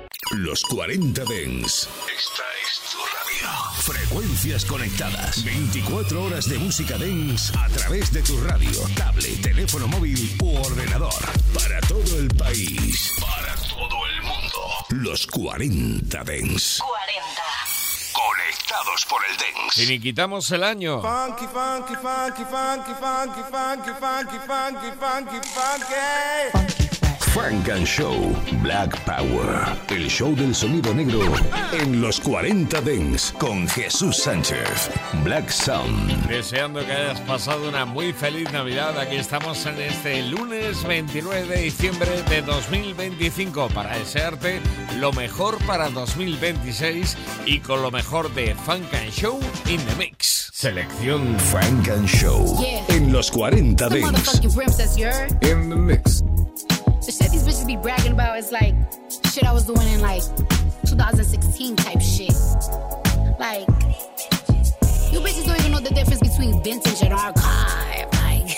Los 40 Dents. Esta es tu radio. Frecuencias conectadas. 24 horas de música dance a través de tu radio, tablet, teléfono móvil u ordenador. Para todo el país. Para todo el mundo. Los 40 Dents. 40. Conectados por el dance. Finiquitamos el año. Funky, funky, funky, funky, funky, funky, funky, funky, funky, funky. Funk and Show Black Power. El show del sonido negro en los 40 Dents con Jesús Sánchez. Black Sound. Deseando que hayas pasado una muy feliz Navidad. Aquí estamos en este lunes 29 de diciembre de 2025 para desearte lo mejor para 2026 y con lo mejor de Funk and Show in the Mix. Selección Funk and Show en los 40 Dents. In the Mix. The shit these bitches be bragging about is like shit I was doing in like 2016 type shit. Like, you bitches don't even know the difference between vintage and archive. Like,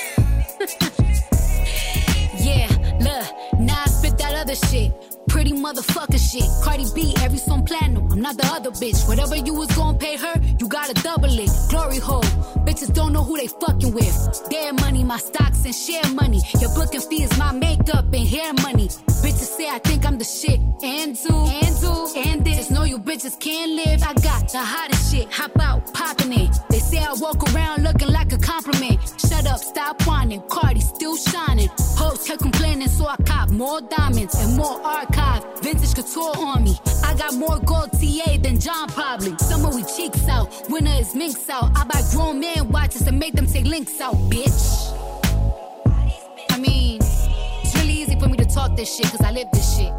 yeah, look, now I spit that other shit. Pretty motherfucker shit. Cardi B, every song platinum. I'm not the other bitch. Whatever you was gonna pay her, you gotta double it. Glory hole. Bitches don't know who they fucking with. Their money, my stocks and share money. Your booking fee is my makeup and hair money. Bitches say I think I'm the shit. And this. Just know you bitches can't live. I got the hottest shit. Hop out, popping it. They say I walk around looking like a compliment. Shut up, stop whining. Cardi still shining. Hoes kept complaining, so I cop more diamonds and more archive. Vintage couture on me. I got more gold TA than John probably. Summer we cheeks out, winter is minks out. I buy grown man watches and make them take links out, bitch. I mean, it's really easy for me to talk this shit cause I live this shit.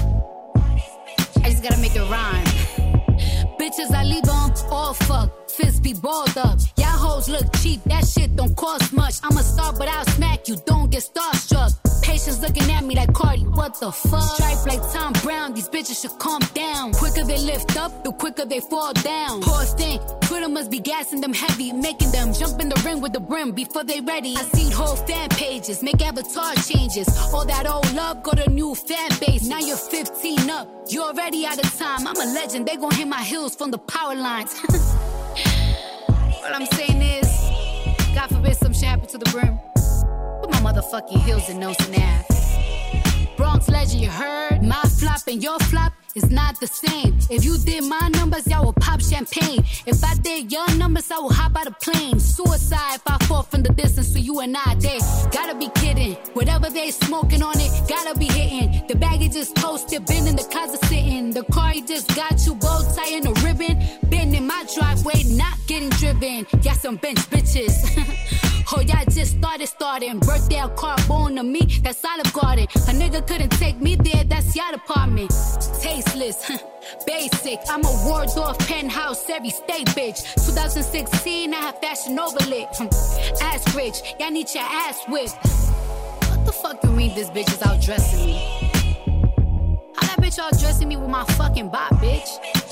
I just gotta make it rhyme. Bitches, I leave them all fucked. Fists be balled up. Y'all hoes look cheap, that shit don't cost much. I'm a star, but I'll smack you, don't get starstruck. Patience looking at me like Cardi, what the fuck? Stripe like Tom Brown, these bitches should calm down. Quicker they lift up, the quicker they fall down. Poor thing, Twitter must be gassing them heavy, making them jump in the ring with the brim before they ready. I seen whole fan pages, make avatar changes. All that old love, got a new fan base. Now you're 15 up, you're already out of time. I'm a legend, they gon' hit my heels from the power lines. What I'm saying is, God forbid some shit happen to the brim. Put my motherfucking heels in nose and ass. Bronx legend, you heard? My flop and your flop is not the same. If you did my numbers, y'all will pop champagne. If I did your numbers, I will hop out a plane. Suicide if I fall from the distance for you and I. They gotta be kidding. Whatever they smoking on it, gotta be hitting. The bag is just posted, been in the closet sitting. The car he just got you, bow tie and a ribbon. Been in my driveway, not getting driven. Y'all some bench bitches. Oh, y'all just starting. Birthday a car born to me, that's Olive Garden. A nigga couldn't take me there, that's y'all department. Tasteless, basic. I'm a Waldorf penthouse, every state bitch. 2016, I have fashion overlit. Ass rich, y'all need your ass whipped. What the fuck you mean this bitch is out dressing me? How that bitch out dressing me with my fucking bop, bitch?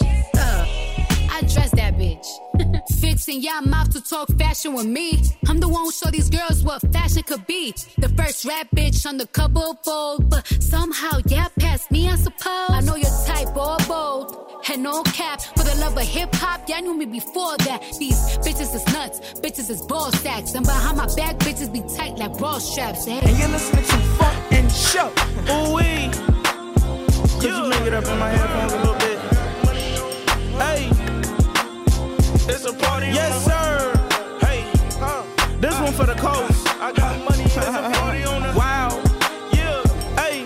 I dress that bitch. Fixing y'all mouth to talk fashion with me. I'm the one who show these girls what fashion could be. The first rap bitch on the cover of Vogue, but somehow y'all passed me, I suppose. I know your type, all bold, and no cap. For the love of hip hop, y'all knew me before that. These bitches is nuts, bitches is ball sacks, and behind my back, bitches be tight like bra straps. Hey. And you're listening to Funk and Show. Ooh wee. Could you make it up in my headphones a little bit? Hey. It's a party. Yes, sir. Hey, this one for the coast. I got money. It's a party on the. Wow. Yeah. Hey.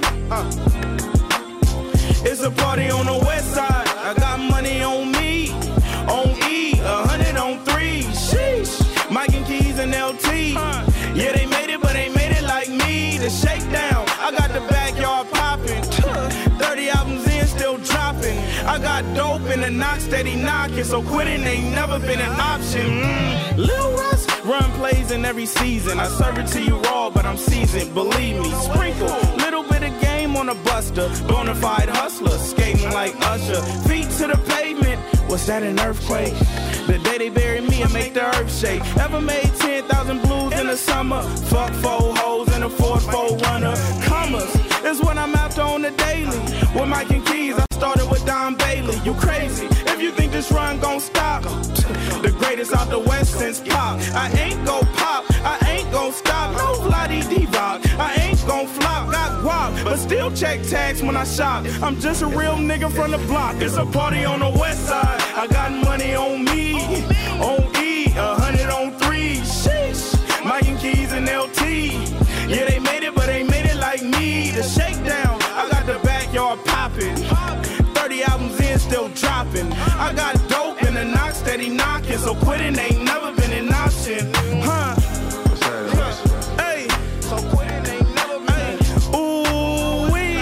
It's a party on the west side. I got money on me. On E. 100 on 3. Sheesh. Mike and Keys and LT. Yeah, they made it, but they made it like me. The shakedown. I got the backyard popping. 30 albums in, still dropping. I got dope in the knock, steady knocking, so quitting ain't never been an option. Lil Russ run plays in every season. I serve it to you raw, but I'm seasoned. Believe me, sprinkle little bit of game on a buster. Bonafide hustler, skating like Usher. Feet to the pavement Was that an earthquake? The day they bury me and make the earth shake. Ever made 10,000 blues in the summer? Fuck 4 hoes and a Ford 4Runner. Commas is what I'm after on the daily. With Mike and Keys, I started with Don Bailey. You crazy if you think this run gon' stop. The greatest out the West since Pop. I ain't gon' pop, I ain't gon' stop. No Vladi-Divac, I ain't gon' flop. Got guap, but still check tags when I shop. I'm just a real nigga from the block. It's a party on the west side. I got money on me, on E, 100 on 3. Sheesh, Mike and Keys and LT. Yeah, they made it, but they made it like me. The shakedown, I got the backyard popping. 30 albums in, still dropping. I got dope in the knock, steady knocking. So quitting ain't never been an option. Huh? Hey, so quitting ain't never been. Ooh, wee.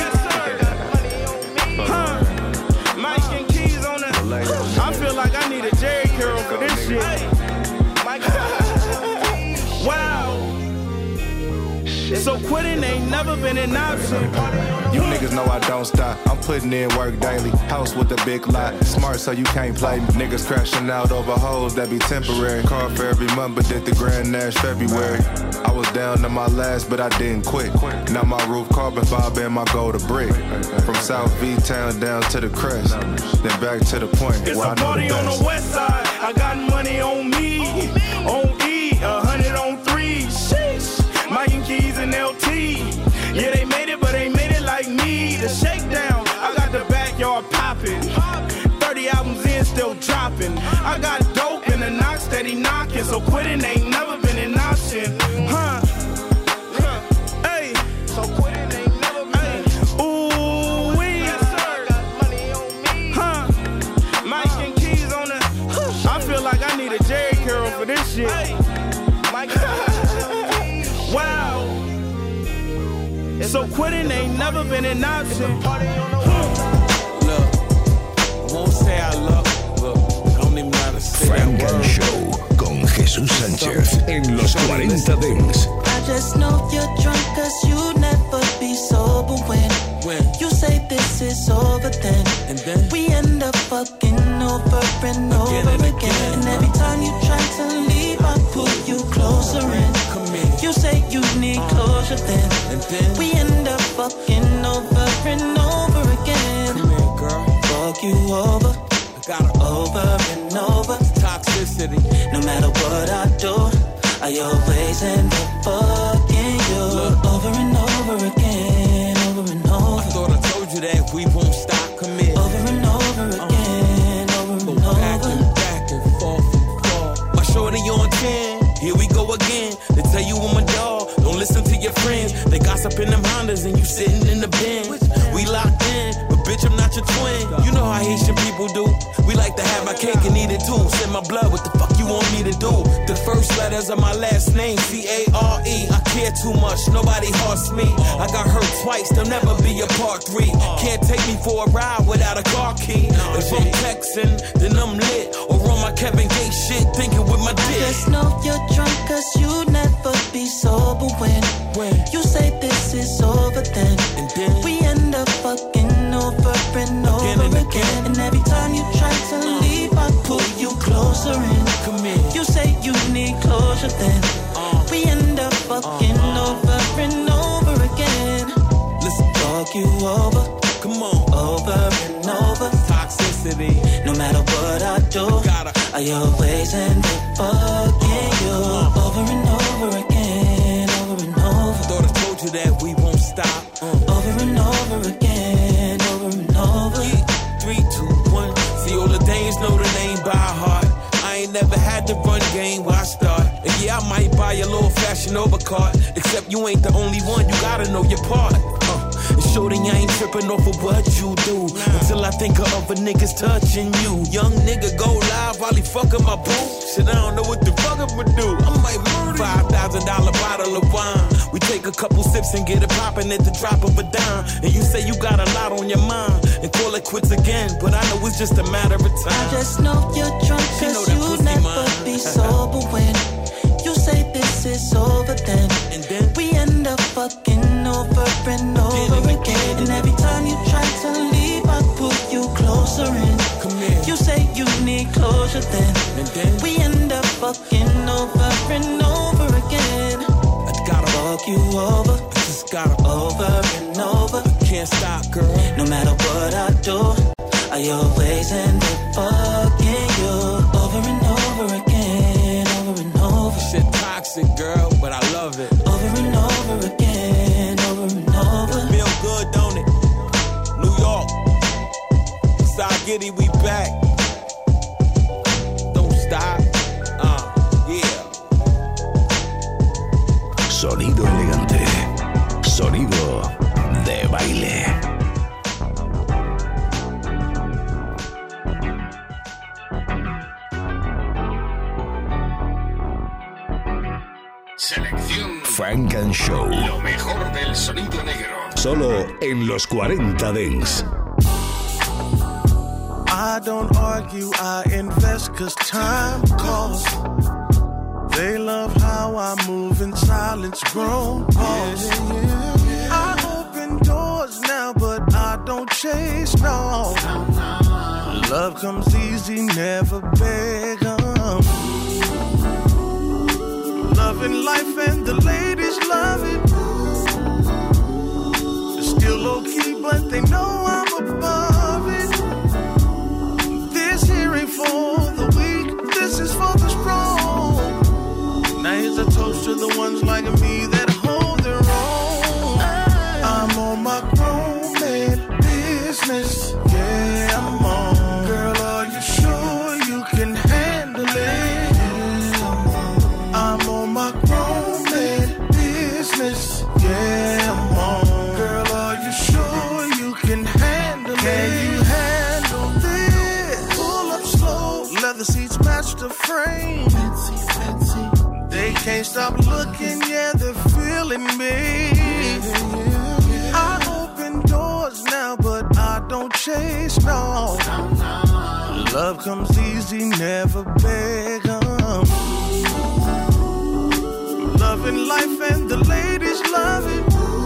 Huh? Mike and Keys on the. I feel like I need a Jerry curl for this shit. Wow. So quitting ain't never been an option. You niggas know I don't stop. I'm putting in work daily. House with a big lot. Smart so you can't play me. Niggas crashing out over hoes that be temporary. Car for every month but did the Grand Nash February. I was down to my last but I didn't quit. Now my roof carbon fiber and my gold a brick. From South V-Town down to the crest. Then back to the point it's where I know the best. It's a party on the west side. I got money on me. On E, 100 on 3. Sheesh. Mike and Keys and LT. Yeah, they made it, but they made it like me. The shakedown, I got the backyard popping. 30 albums in, still dropping. I got dope in the knock, steady knocking. So quitting ain't never been an option. Huh? Hey, so quitting ain't never been. Ooh, wee. Yes, sir. Got money on me. Huh? Mike and Keys on the. I feel like I need a Jerry curl for this shit. Hey, Mike. Wow. So quitting ain't never been an option. Look, I won't say I love. Look, I don't even know how to say Frank that and word. Show con Jesús Sánchez en los 40 Dents. I just know you're drunk cause you never be sober when you say this is over then. And then we end up fucking over and over again. And every time you try to leave I pull you closer in. come here. You say you need closure then. And then We end up fucking over and over again. come here, girl. Fuck you over, I got her over and over. toxicity. No matter what I do, I always end up fucking you. Over and over again, over and I over. thought I told you that we won't stop. Come here. Over and over again, over Go and back over. and back and forth and forth. My shorty on 10. Here we go again. They tell you I'm a dog. Don't listen to your friends. They gossip in them Hondas and you sitting in the bin. We locked in, but bitch, I'm not your twin. You know how Haitian people do. We like to have my cake and eat it too. Send my blood, what the fuck you want me to do? The first letters of my last name, C-A-R-E. I care too much, nobody hearts me. I got hurt twice, there'll never be a part 3. Can't take me for a ride without a car key. If I'm texting, then I'm lit. Or on my Kevin Gates shit, thinking with my I dick. just know you're drunk cause you never be sober when you say this is over then. And then We end up fucking over and over again. And every time you try to leave I pull you closer in. come here. You say you need closure then. We end up fucking over and over again. Listen, Fuck you over, come on. over and over. Toxicity. No matter what I do, Got her. I always end up fucking you. Over and over again, over and over. Thought I told you that we won't stop. Over and over again, over and over. 3, 2, 1. See, all the dames know the name by heart. I ain't never had to run game where I start. And yeah, I might buy a little fashion over card. Except you ain't the only one, you gotta know your part. And shorty, I ain't tripping off of what you do. Until I think of other niggas touching you. Young nigga go live while he fucking my boo. Shit, I don't know what the fuck I'ma do. I might murder $5,000 bottle of wine. We take a couple sips and get it poppin' at the drop of a dime. And you say you got a lot on your mind. And call it quits again. But I know it's just a matter of time. I just know you're drunk She know cause that you pussy never mine. be sober when you say this is over then. And then We end up fucking over and over again. And every time you try to leave I pull you closer in. come here. You say you need any closure then. And then we end up fucking over and over again. I gotta fuck you over. I just gotta over and over. I can't stop, girl. No matter what I do, I always end up fucking you over and over again, over and over. Shit toxic, girl, but I love it. Over and over again, over and over. Feel good, don't it? New York, Side Giddy, we back. Don't stop, yeah. Sonido elegante, sonido de baile. Selección Funk and Show. Lo mejor del sonido negro. Solo en los 40 Dance. I don't argue, I invest 'cause time costs. They love how I move in silence, grown pause. I open doors now, but I don't chase, no. Love comes easy, never beg 'em. Loving life and the ladies love it. Still low key, but they know I'm above it. This here ain't for the weak, this is for the strong. Now here's a toast to the ones like me that hold their own. I'm on my grown man business, yeah, I'm on. Girl, are you sure you can handle it? I'm on my grown man business, yeah, I'm on. Girl, are you sure you can handle it? Can you handle this? Pull up slow, leather seats match the frame. Fancy, fancy. They can't stop looking, yeah, they're feeling me. I open doors now, but I don't chase, no. Love comes easy, never beg 'em. Loving life and the ladies love it.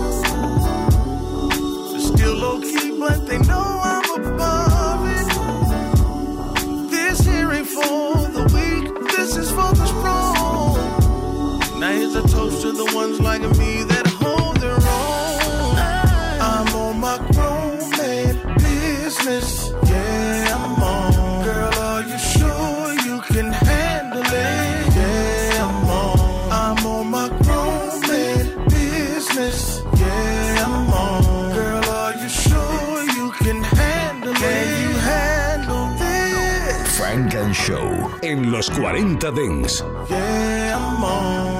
Still low key, but they know I'm above it. This here ain't for the weak, this is for the strong. Now here's a toast to the ones like me that hold their own. I'm on my grown man business, yeah, I'm on. Girl, are you sure you can handle it? Yeah, I'm on. I'm on my grown man business, yeah, I'm on. Girl, are you sure you can handle it? Can you handle this? Funk and Show en los 40 Dance. Yeah, I'm on.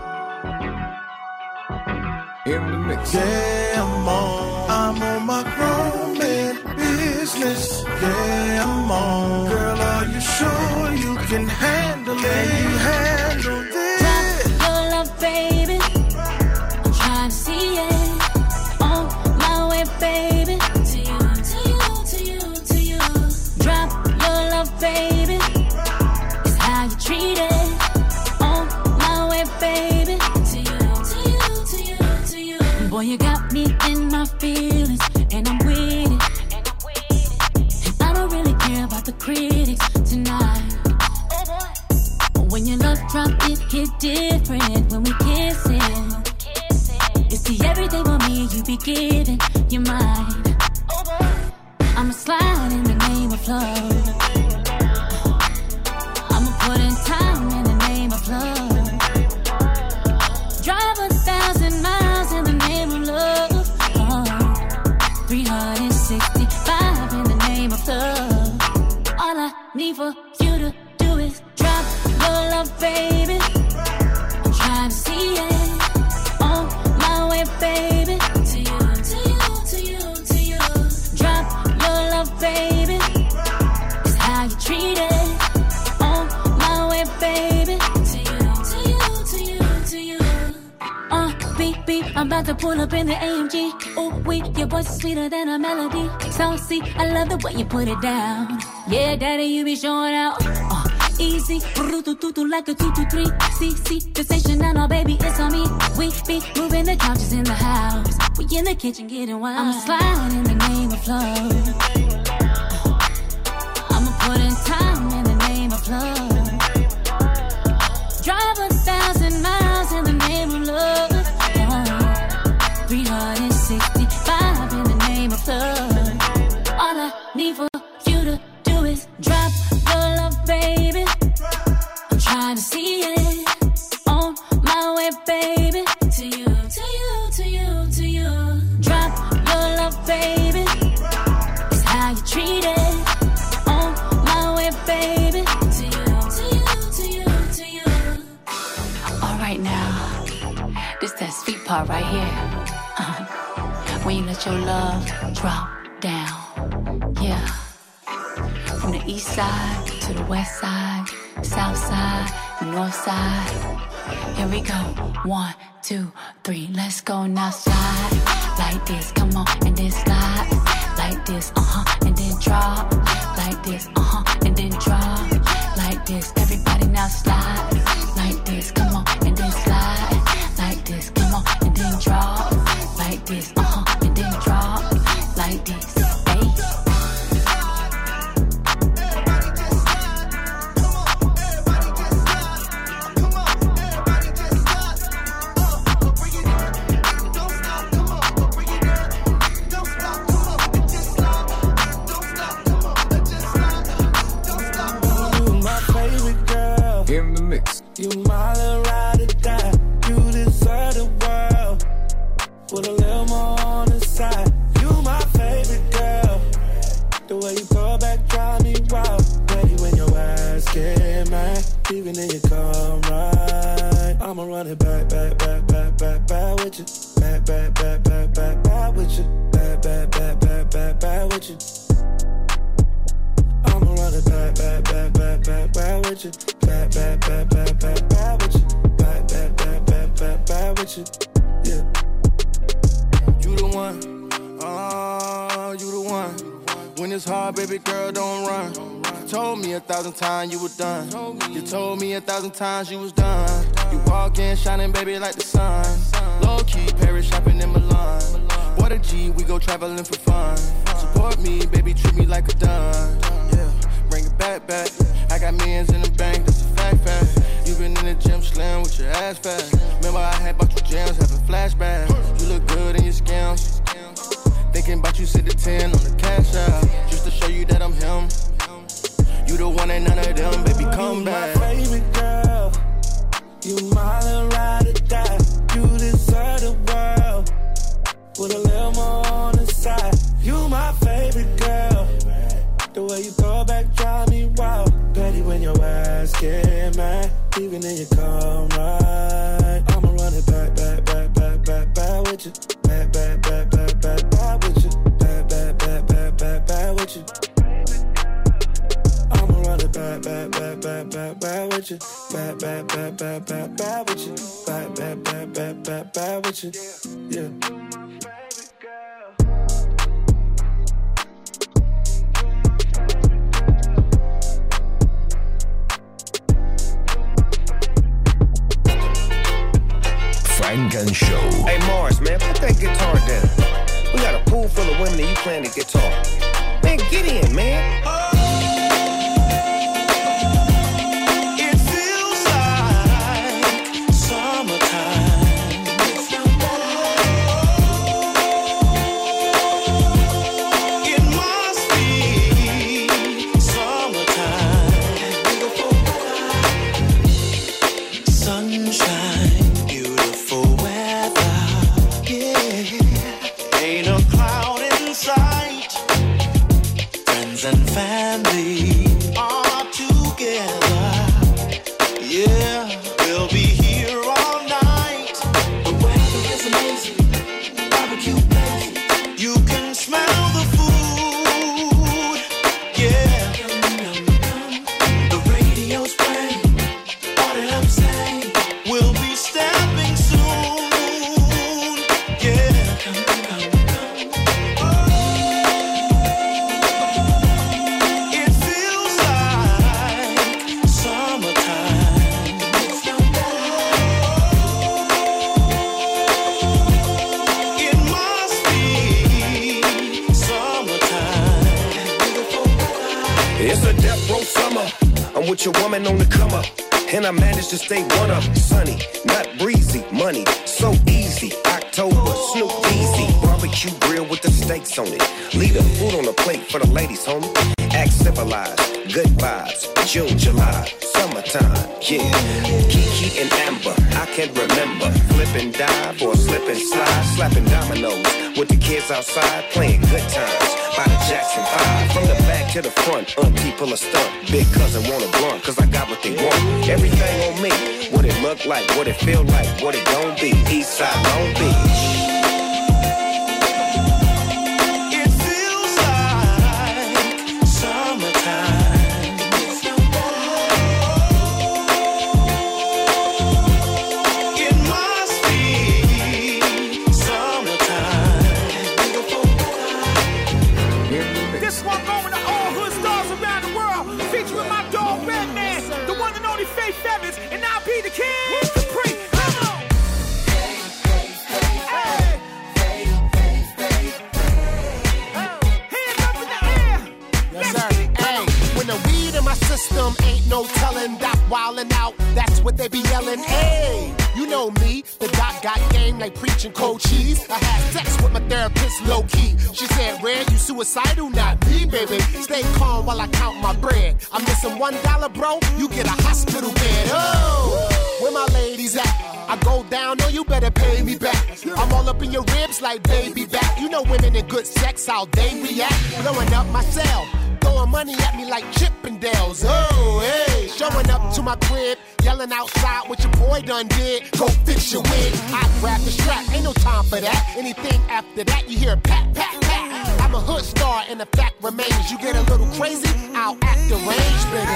In the mix. Yeah, I'm on my grown man business. Yeah, I'm on. Girl, are you sure you can handle it? Can you handle this? Drop your love, baby. I'm trying to see it. On my way, baby. To you, to you, to you, to you. Drop your love, baby. It's how you treat it. On my way, baby. To you, to you, to you, to you. Boy, you got me in my feelings, and I'm with it. I don't really care about the critics tonight. When your love drop, it hit different when we kissing. You see everything on me, you be giving your mind. I'ma slide in the name of love. I'ma put in time in the name of love. Drive 1,000 miles in the name of love. 365 in the name of love. All I need for you to do is drop your love, baby. I'm trying to see it. On my way, baby. To you, to you, to you, to you. Drop your love, baby. It's how you treat it. On my way, baby. To you, to you, to you, to you. Beep, beep, I'm about to pull up in the AMG. Oh, wait, your voice is sweeter than a melody. Saucy, I love the way you put it down. Yeah, daddy, you be showing out. Easy, like a 223. See, the station now, no, baby, it's on me. We be moving the couches in the house. We in the kitchen getting wild. I'ma slide in the name of love. I'ma put in time in the is drop your love, baby. I'm trying to see it on my way, baby. To you, to you, to you, to you. Drop your love, baby. It's how you treat it on my way, baby. To you, to you, to you, to you. All right now, this that sweet part right here. When you let your love drop down, yeah. From the east side to the west side, south side, north side. Here we go. 1, 2, 3, let's go now. Slide like this, come on, and then slide like this, and then drop like this, and then drop like this. Everybody now slide like this, come on, and then slide like this, come on, and then drop like this, and then drop like this. Hey. In the mix. You my little ride or die. You deserve the world. With a little more on the side. You my favorite girl. The way you throw back drive me wild. Ready when your ass get mad. Even then you come right. I'ma run it back, back, back, back, back, back with you. Back, back, back, back, back, back with you. Back, back, back, back, back, back with you. I'ma run it back, back, back, back, back, back with you. Back, back, back, back, back, back with you. Back, back, back, back, back, back with you. Yeah. You the one, oh, you the one. When it's hard, baby girl, don't run. You told me 1,000 times you were done. You told me 1,000 times you was done. You walk in shining, baby, like the sun. Low-key, Paris shopping in Milan. What a G, we go traveling for fun. Support me, baby, treat me like a done. Yeah, bring it back, back. I got millions in the bank, that's a fact, fact. You been in the gym slim with your ass fat. Remember I had bought you gems, having flashbacks. You look good in your scams. Thinking about you, sit the 10 on the cash out. Just to show you that I'm him. You the one and none of them, baby, come back. You my favorite girl. You my little ride or die. You deserve the world. With a little more on the side. You my favorite girl. The way you throw back drive me wild. Petty when your ass get mad. Even then you come right. I'ma run it back, back, back, back, back, back with you. Back, back, back, back, back, back with you. Back, back, back, back, back, back with you. I'ma run it back, back, back, back, back, back with you. Back, back, back, back, back, back with you. Back, back, back, back, back, back with you. Yeah. Frank and Show. Hey Mars, man, put that guitar down. We got a pool full of women and you playing the guitar. Man, get in, man. It feels like summertime. It must be summertime. Sunshine. Beautiful weather, yeah. Ain't a cloud in sight. Friends and family are together, yeah. We'll be here all night. The weather is amazing, barbecue blazing. You can smell the food, yeah. The radio's playing all that I'm saying. We'll be stepping soon, yeah. It feels like summertime. It must be summertime. It's a death row summer. I'm with your woman on the come up. And I managed to stay one up. Sunny, not breezy. Money, so easy. October, Snoop Easy. barbecue grill with the steaks on it. Leave the food on the plate for the ladies, homie. Act civilized, good vibes, June, July, summertime, yeah. Kiki and Amber, I can remember. Flip and dive or slip and slide, slapping dominoes with the kids outside, playing good times by the Jackson 5. From the back to the front, auntie pull a stunt. Big cousin want a blunt, cause I got what they want. Everything on me, what it look like, what it feel like, what it gon' be. Eastside Long Beach. Ain't no telling Doc wildin' out, that's what they be yelling. Hey, you know me, the Doc got game like preaching cold cheese. I had sex with my therapist low key. She said, Red, you suicidal? Not me, baby. Stay calm while I count my bread. I'm missing $1, bro, you get a hospital bed. Oh, where my ladies at? I go down, no, you better pay me back. I'm all up in your ribs like baby back. You know women in good sex, how they react. Blowing up my cell, throwing money at me like Chippendales. Oh, hey, showing up to my crib, yelling outside what your boy done did. Go fix your wig. I grab the strap, ain't no time for that. Anything after that, you hear pat, pat, pat. I'm a hood star, and the fact remains, you get a little crazy, I'll act deranged, baby.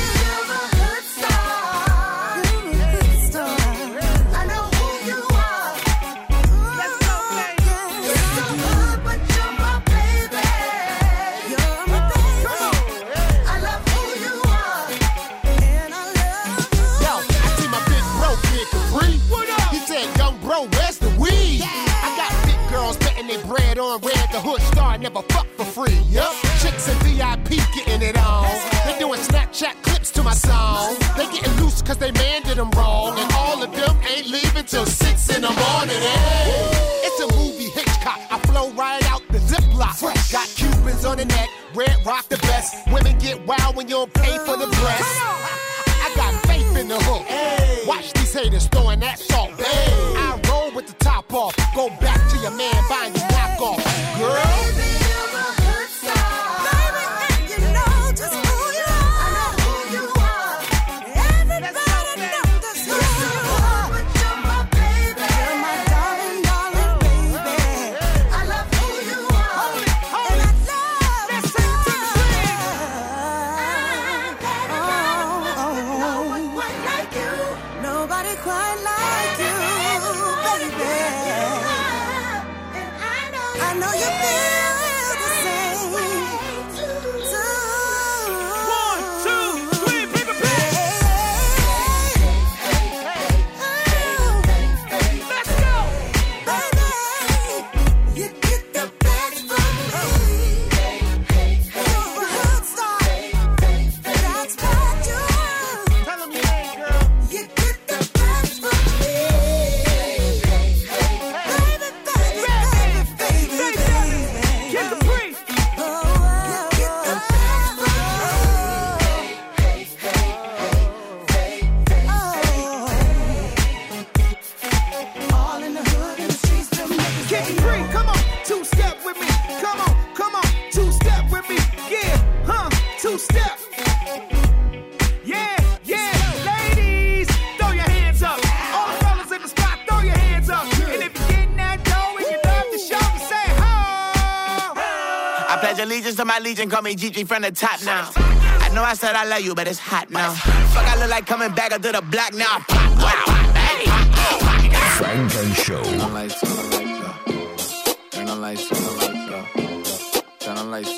Bread on red, the hood star never fuck for free. Yup, chicks and VIP getting it on. They doing Snapchat clips to my song. They getting loose cause they man did them wrong. And all of them ain't leaving till 6 in the morning. Hey, it's a movie Hitchcock. I flow right out the Ziploc. Got Cubans on the neck, red rock the best. Women get wild when you don't pay for the breast. I got faith in the hook. Watch these haters throwing that salt. I roll with the top off. Go back to your man buying you knockoff. Girl. Allegiance to my legion, call me Gigi from the top now. I know I said I love you, but it's hot now. Fuck, I look like coming back into the block now. Pop, wow, hey. Frank and Show. Turn on lights, turn on lights, turn on lights, turn on lights,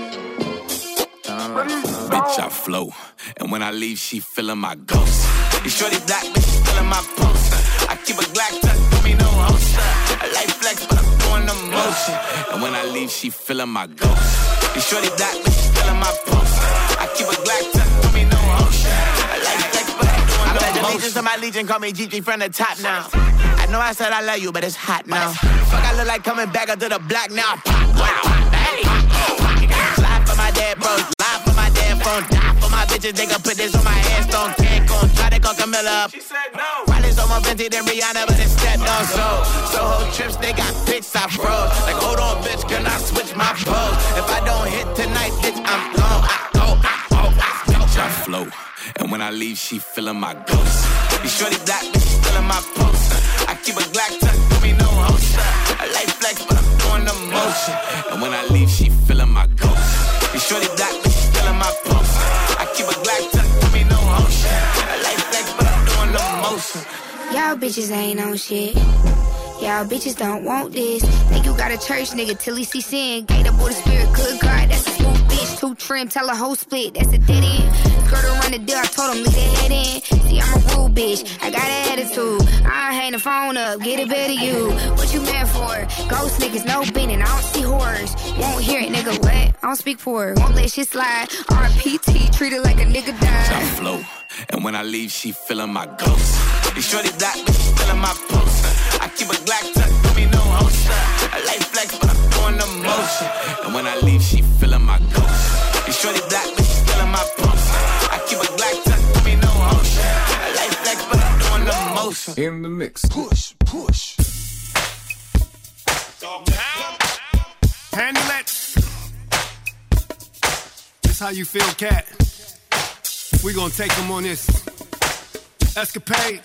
turn on lights. Bitch, I flow, and when I leave, she feeling my ghost. You shorty black, but she feeling my post. I keep a Glock tucked, put me no holster. I like flex, but I'm doing the motion. And when I leave, she feeling my ghost. You shorty black, but she feeling my post. I keep a Glock tucked, put me no holster. I like flex, but I'm doing the motion. To my legion, call me Gigi from the top now. I know I said I love you, but it's hot now. Fuck, I look like coming back after the block now. Wow, hey. Slide for my dead bros, lie for my dead phone, die for my bitches. They gon' put this on my headstone. Cancun, try to call Camilla up. She said no. Riley's on my Fenty, then Rihanna, but it stepped on. Soho trips, they got pics I froze. Like, hold on, bitch, can I switch my pose? If I don't hit tonight, bitch, I'm gone. I flow, and when I leave, she feeling my ghost. Be shorty black, but she still in my post. I keep a Glock tucked, give me no host. I like flex, but I'm doing the motion. And when I leave, she feeling my ghost. Be shorty black, but she still in my post. I keep a Glock tucked, give me no host. I like flex, but I'm doing the motion. Y'all bitches ain't on shit. Y'all bitches don't want this. Think you got a church nigga till he see sin. Gate up with a spirit, good God, that's a smooth bitch. Too trim, tell a whole split, that's a dead end. Skirt around the deal, I told him leave the head in. See, I'm a rude bitch, I got an attitude. I hang the phone up, get it better you. What you mad for? Ghost niggas, no bending, I don't see horrors. Won't hear it, nigga, what? I don't speak for it, won't let shit slide. RPT, treat it like a nigga died. I flow, and when I leave, she feeling my ghost. Be shorty black, but she still in my post. I keep a Glock tucked, give me no host. I like flex, but I'm doing the motion. And when I leave, she feeling my ghost. Be shorty black, but she still in my post. I keep a Glock tucked, give me no host. I like flex, but I'm doing the motion. In the mix. Push. Handle it. This how you feel, cat. We gonna take them on this escapade.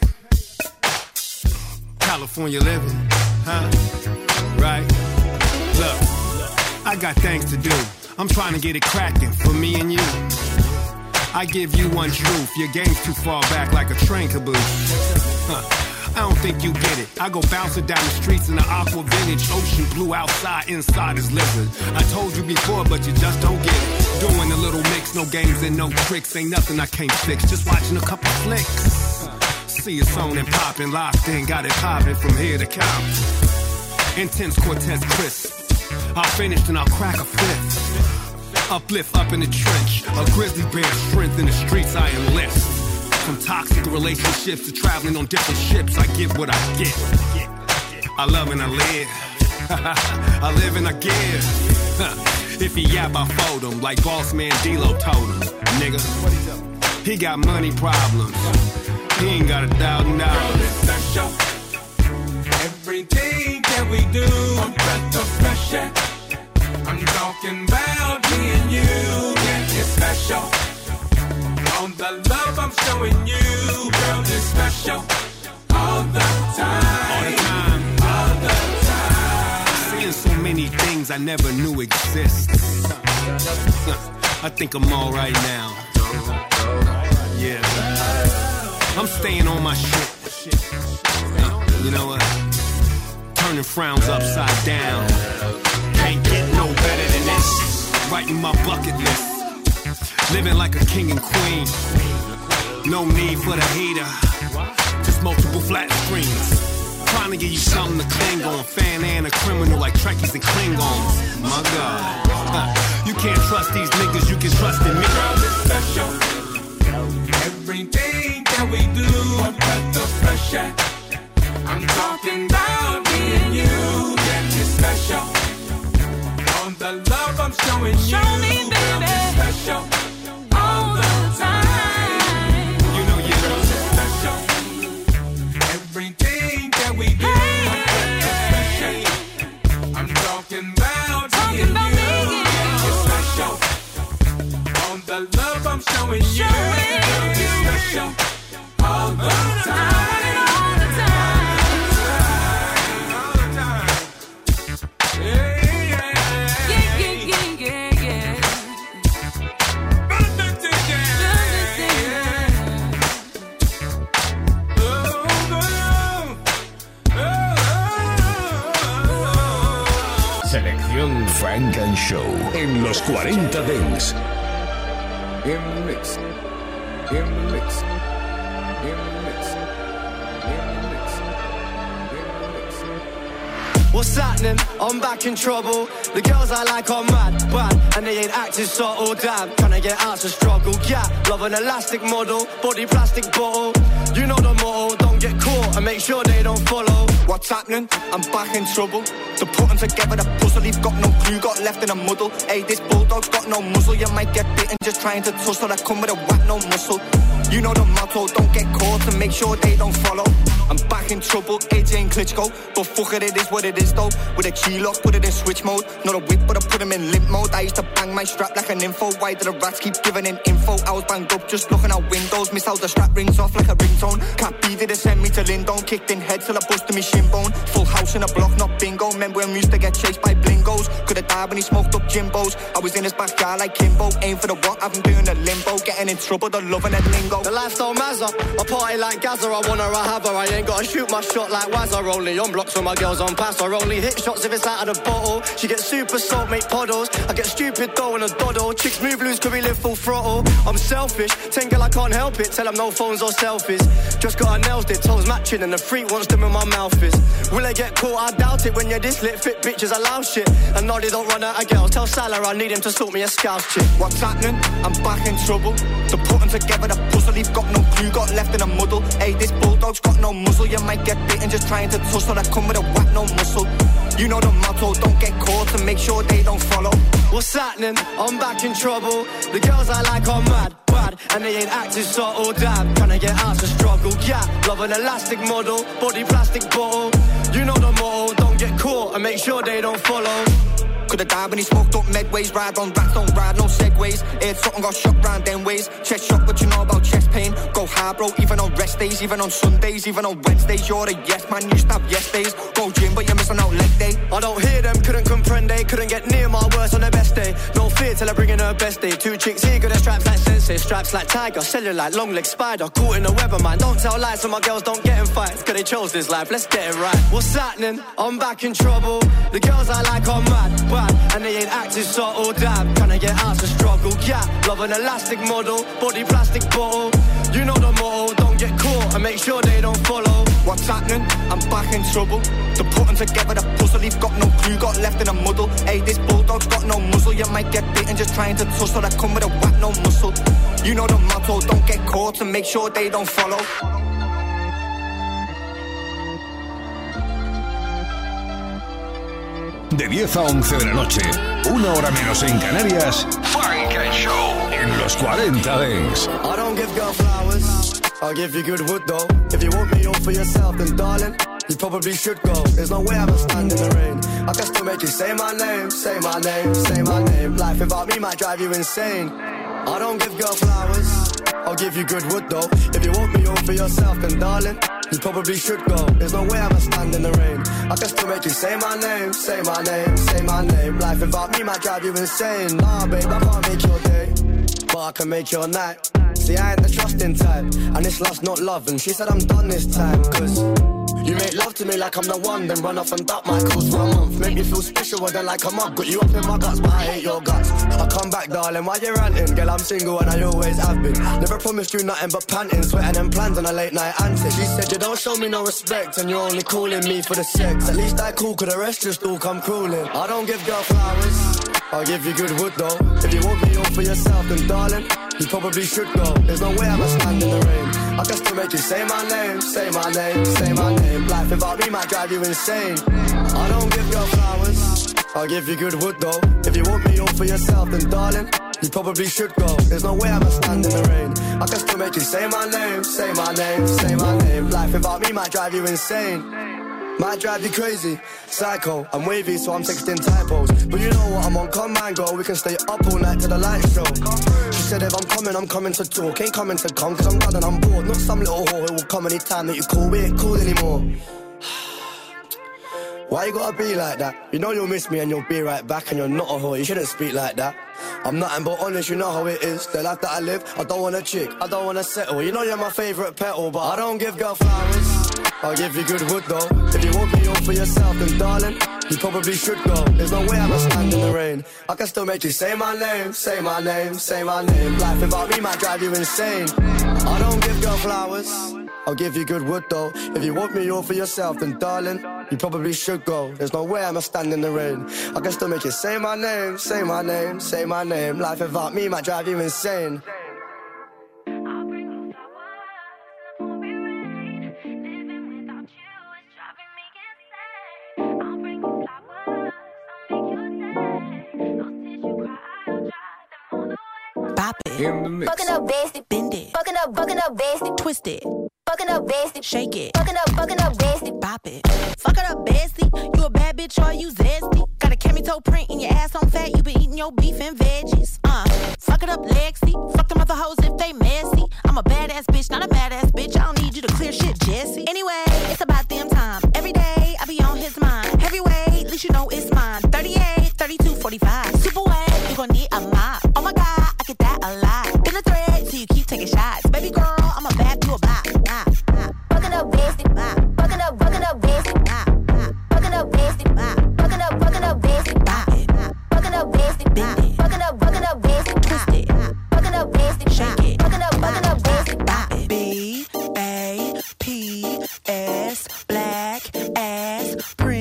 California living, huh? Right? Look, I got things to do. I'm trying to get it cracking for me and you. I give you one truth. Your game's too far back like a train caboose. I don't think you get it. I go bouncing down the streets in the aqua vintage. Ocean blue outside, inside is lizard. I told you before, but you just don't get it. Doing a little mix, no games and no tricks. Ain't nothing I can't fix. Just watching a couple flicks. See it's on and popping, locked in, got it popping from here to count. Intense Cortez crisp. I'll finish and I'll crack a fifth. Uplift up in the trench. A grizzly bear strength in the streets I enlist. From toxic relationships to traveling on different ships, I get what I get. I love and I live. I live and I give. If he yap, I fold him like boss man D-Lo told him. Nigga, he got money problems. He ain't got $1,000. Girl, it's a show. Everything that we do, a breath of fresh air. I'm talking about me and you. Yeah, it's special. On the love I'm showing you, girl, it's special. All the time. All the time. All the time. Seeing so many things I never knew exist. I think I'm all right now. Yeah. I'm staying on my shit. You know what? Turning frowns upside down. Can't get no better than this. Writing my bucket list. Living like a king and queen. No need for the heater. Just multiple flat screens. Trying to give you something to cling on. Fan and a criminal like Trekkies and Klingons. My God. You can't trust these niggas, you can trust in me. Girl, it's special. Everything that we do, a breath of fresh air. I'm talking about me and you, yeah, it's special. On the love I'm showing you, show me, baby, it's special. All the time. You know you know it's special. Everything that we do, a breath of fresh air. I'm talking about me and you, yeah, it's special. On the love I'm showing you, it's special. All the time. Selección Funk and Show en los 40 Dents. In the mix. In the mix. In the mix. In the mix. In the mix. What's happening? I'm back in trouble. The girls I like are mad, bad, and they ain't acting subtle. Damn, trying to get out to struggle. Yeah, love an elastic model, body plastic bottle. You know the motto, don't get caught. and make sure they don't follow. What's happening? I'm back in trouble. To put them together, the puzzle, he's got no clue, got left in a muddle. Hey, this bulldog's got no muzzle, you might get bitten just trying to tussle. I come with a whack, no muscle. You know the motto, don't get caught and make sure they don't follow. I'm back in trouble, AJ and Klitschko. But fuck it, it is what it is though. With a G-lock, put it in switch mode. Not a whip, but I put him in limp mode. I used to bang my strap like an info. Why do the rats keep giving in info? I was banged up just looking out windows. Missed out the strap rings off like a ringtone. Cat B did it send me to Lindon. Kicked in head till I busted me shin bone. Full house in a block, not bingo. Remember when we used to get chased by blingos? Could've died when he smoked up Jimbos. I was in his backyard like Kimbo. Aim for the what, I've been doing the limbo. Getting in trouble, the love and the lingo. The lifestyle Mazza, I party like Gaza. I want her, I have her. I ain't gotta shoot my shot like Wazza. Only on blocks when my girls on pass. I only hit shots if it's out of the bottle. She gets super salt, make puddles. I get stupid dough and a doddle. Chicks move loose, could we live full throttle? I'm selfish, tingle I can't help it. Tell them no phones or selfies. Just got her nails did, toes matching and the freak wants them in my mouth is. Will I get caught? I doubt it. When you're this lit, fit bitches allow shit. And no, they don't run out of girls. Tell Salah I need him to sort me a scouse chick. What's happening? I'm back in trouble. To put them together, the puzzle, he's got no clue, got left in a muddle. Hey, this bulldog's got no muzzle. You might get bitten just trying to tussle. I come with a whack, no muscle. You know the motto, don't get caught and make sure they don't follow. What's happening? I'm back in trouble. The girls I like are mad, bad, and they ain't acting subtle. Damn, trying to get out to struggle. Yeah, love an elastic model, body plastic bottle. You know the motto, don't get caught and make sure they don't follow. Could've died when he smoked up Medways. Ride on rats, don't ride, no segways. Head something got shot round them ways. Chest shot, what you know about chest pain? Go hard, bro, even on rest days. Even on Sundays, even on Wednesdays. You're a yes man, you stop yes days. Go gym, but you're missing out leg day. I don't hear them, couldn't comprende. Couldn't get near my worst on the best day. No fear till I bring in her best day. Two chicks here, got their straps like Sensei. Straps like Tiger, cellulite, long leg spider. Caught in the web of mine. Don't tell lies so my girls don't get in fights. Cause they chose this life, let's get it right. What's happening? I'm back in trouble. The girls I like are mad, bad, and they ain't acting subtle. Damn, trying to get out to struggle. Yeah, love an elastic model, body plastic bottle. You know the motto, don't get caught and make sure they don't follow. What's happening? I'm back in trouble. To put them together, the puzzle, he's got no clue, got left in a muddle. Hey, this bulldog's got no muzzle. You might get bitten just trying to tussle. I come with a whack, no muscle. You know the motto, don't get caught and make sure they don't follow. De 10 a 11 de la noche, una hora menos en Canarias, Funk and Show en los 40 Dents. I don't give girl flowers, I'll give you good wood though. If you want me all for yourself, then darling, you probably should go. There's no way I'ma stand in the rain. I can still make you say my name, say my name, say my name. Life without me might drive you insane. I don't give girl flowers, I'll give you good wood though. If you want me all for yourself, then darling, you probably should go. There's no way I'ma stand in the rain. I can still make you say my name, say my name, say my name. Life without me might drive you insane. Nah, babe, I can't make your day, but I can make your night. See, I ain't the trusting type, and it's love's not love. And she said I'm done this time, cause you make love to me like I'm the one, then run off and duck my calls for a month. Make me feel special, well then like a mug. Got you up in my guts, but I hate your guts. I come back, darling, why you ranting? Girl, I'm single and I always have been. Never promised you nothing but panting, sweating them plans on a late night antics. She said you don't show me no respect, and you're only calling me for the sex. At least I cool, cause the rest just all come crawling. I don't give girl flowers, I'll give you good wood though. If you want me all for yourself, then darling, you probably should go. There's no way I'ma stand in the rain. I can still make you say my name, say my name, say my name. Life without me might drive you insane. I don't give girl flowers, I'll give you good wood though. If you want me all for yourself, then darling, you probably should go. There's no way I'ma stand in the rain. I can still make you say my name, say my name, say my name. Life without me might drive you insane. Might drive you crazy, psycho. I'm wavy, so I'm texting typos. But you know what, I'm on command, girl. We can stay up all night to the light show. She said if I'm coming to talk. Ain't coming to come, cause I'm done and I'm bored. Not some little whore who will come anytime that you call. We ain't cool anymore. Why you gotta be like that? You know you'll miss me and you'll be right back. And you're not a whore, you shouldn't speak like that. I'm nothing but honest, you know how it is. The life that I live, I don't want a chick, I don't want to settle. You know you're my favourite petal, but I don't give girl flowers, I'll give you good wood though. If you want me all for yourself, then darling, you probably should go. There's no way I'ma stand in the rain. I can still make you say my name, say my name, say my name. Life without me might drive you insane. I don't give girl flowers, I'll give you good wood though. If you want me all for yourself, then darling, you probably should go. There's no way I'ma stand in the rain. I can still make you say my name, say my name, say my name. Life without me might drive you insane. bop it. In the mix. Fucking up, basic, bend it. Fucking up, basic, twist it. Fucking up, basic, shake it. Fucking up, basic, bop it. Fuck it up, bestie. You a bad bitch or you zesty? Got a cami toe print in your ass on fat. You been eating your beef and veggies. Fuck it up, Lexi. Fuck them other hoes if they messy. I'm a badass bitch, not a badass bitch. I don't need you to clear shit, Jesse. Anyway, it's about them time. Every day I be on his mind. Heavyweight, at least you know it's mine. 38, 32, 45. Super weight, you gon' need a mop. Oh my god, I get that a lot. Been a thread, so you keep taking shots. Baby girl, I'm a bad, you a bop. Fucking up, basic. Fucking up, basic. Fucking up, basic. Fucking up, basic. Fucking up, basic. Fucking up, basic. Twist it. Fucking up, basic. Shake it. Fucking up, basic. Bop it. B-A-P-S. Black ass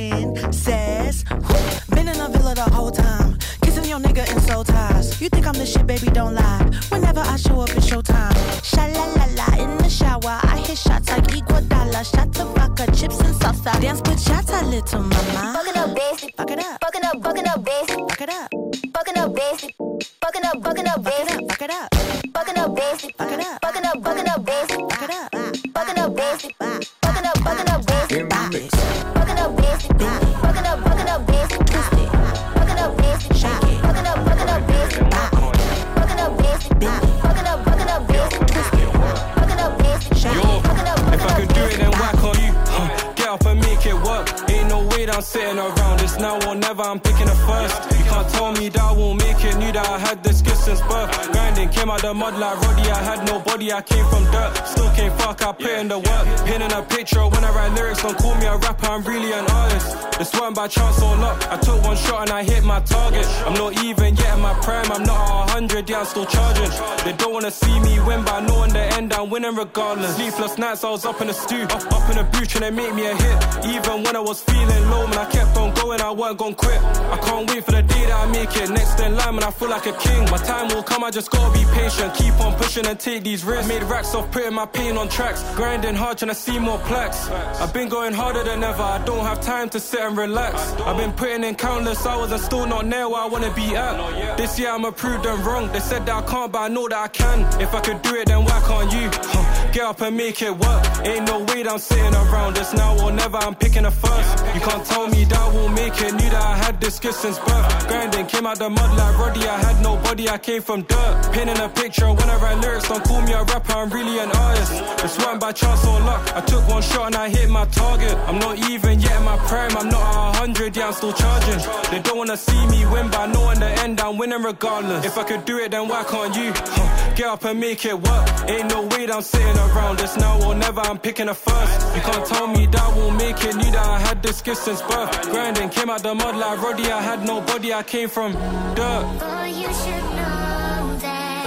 princess. Been in a villa the whole time. Kissing your nigga in soul ties. You think I'm the shit, baby, don't lie. Whenever I show up, it's showtime. Sha-la-la-la, in the shower. I hit shots like Iguodala. Shots of vodka, chips and salsa. Dance with shots, a little mama. Fucking up, basic. Fuck it up. Fucking up, basic. Fuck it up. Fucking up, basic. Fucking up, basic. Fuck it up. Fucking up, basic. Fuck it up. Fucking up, basic. Fuck it up. Fucking up, basic. Fucking up, basic. Bop it. Fucking up, basic. Fucking up, basic. Twist it. Fucking up, basic. Shake it. Fucking up, basic. Bop it. Fucking up, basic. Fucking up, basic. Twist it. Fucking up, basic. Shake it. If I could do it, then why can't you? Get up and make it work. Ain't no way that I'm sitting around. It's now or never, I'm picking it first. You can't tell me that I won't make it. Knew that I had this gift since birth. Grinding, came out the mud like Roddy. I had no body, I came from dirt. Still came fuck, I put in the work. Pinning a picture when I write lyrics. Don't call me a rapper, I'm really an artist. This weren't by chance or luck. I took one shot and I hit my target. I'm not even yet in my prime, I'm not at 100, yeah, I'm still charging. They don't wanna see me win, but I know in the end I'm winning regardless. Sleepless nights, I was up in the stew, up in the booth trying to make me a hit. Even when I was feeling low, man, I kept on going, I weren't gon' quit. I can't wait for the day that I make it. Next in line, man, I feel like a king. My time will come, I just gotta be patient. Keep on pushing and take these risks. I made racks off putting my pain on tracks. Grinding hard, trying to see more plaques. I've been going harder than ever, I don't have time to sit and relax. I've been putting in countless hours and still not near where I wanna be at. This year I'ma prove them wrong. They said that I can't, but I know that I can. If I could do it, then why can't you? Get up and make it work. Ain't no way that I'm sitting around. It's now or never, I'm picking it first. You can't tell me that I won't make it. Knew that I had this gift since birth. Grinding, came out the mud like Roddy. I had no body, I came from dirt. Pinning a picture when I write lyrics. Don't call me a rapper, I'm really an artist. This weren't by chance or luck. I took one shot and I hit my target. I'm not even yet in my prime, I'm not at 100, yeah, I'm still charging. They don't wanna see me win, but I know in the end I'm winning regardless. If I could do it, then why can't you? Get up and make it work. Ain't no way that I'm sitting around. It's now or never, I'm picking it first. You can't tell me that I won't make it. Knew that I had this gift since birth. Grinding, came out the mud like Roddy. I had no body, I came from dirt. Oh, you should know